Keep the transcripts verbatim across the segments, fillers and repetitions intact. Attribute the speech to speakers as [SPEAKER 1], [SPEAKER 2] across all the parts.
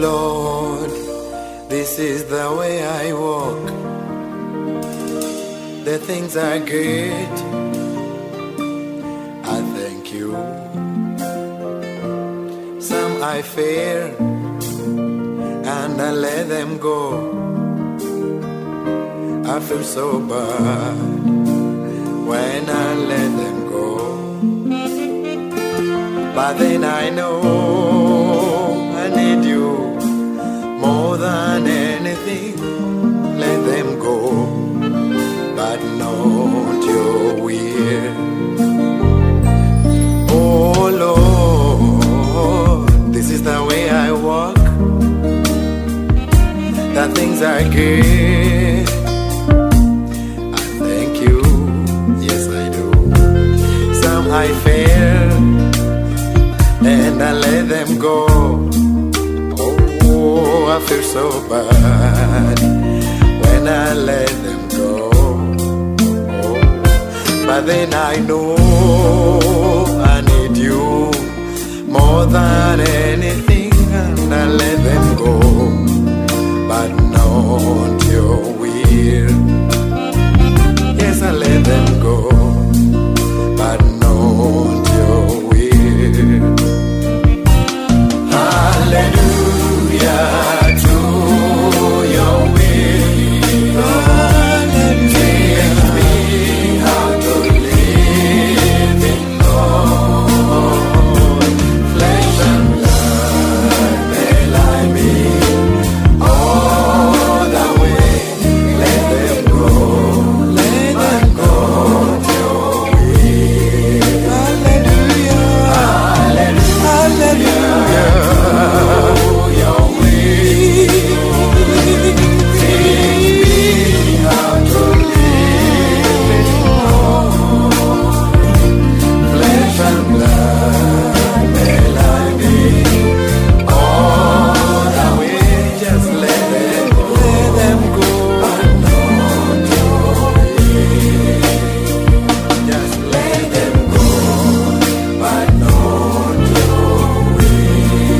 [SPEAKER 1] Lord, this is the way I walk. The things I get, I thank you. Some I fear, and I let them go. I feel so bad when I let them go. But then I know I need you more than anything. Let them go, but not your will. Oh Lord, this is the way I walk. The things I get, I thank you. Yes, I do. Some I fear, and I let them go. Oh, I feel so bad when I let them go. Oh, but then I know I need you more than anything, and I let them go, but not your will. Yes, I let them go, but not your will. Hallelujah to your will. Teach me how to live in God. Flesh and blood may lie me all the way. Let them go, let them go your way. Hallelujah, hallelujah, your way. Teach me how to live in God. Flesh and blood may lie me all the way. Just let them go, let them go, but not your way. Just let them go, but not your way.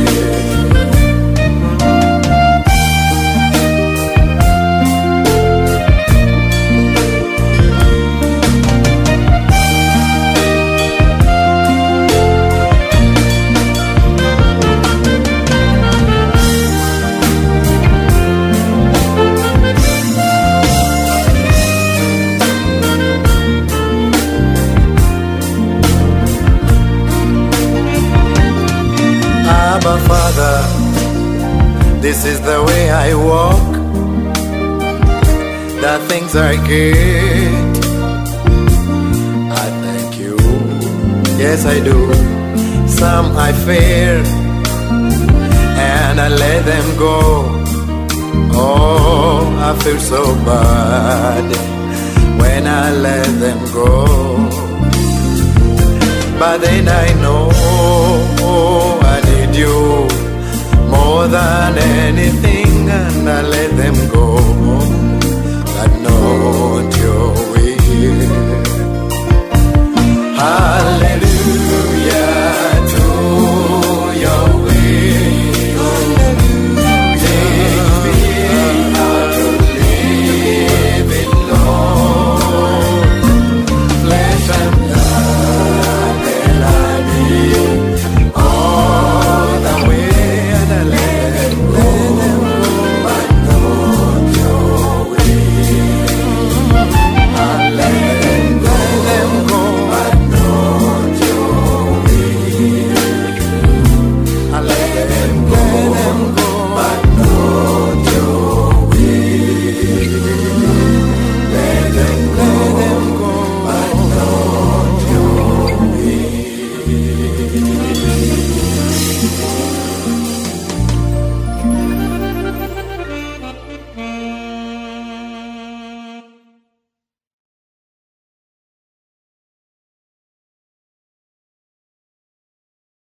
[SPEAKER 1] Abba Father, this is the way I walk. The things I get, I thank you. Yes, I do. Some I fear, and I let them go. Oh, I feel so bad when I let them go. But then I know I need you more than anything, and I let them go,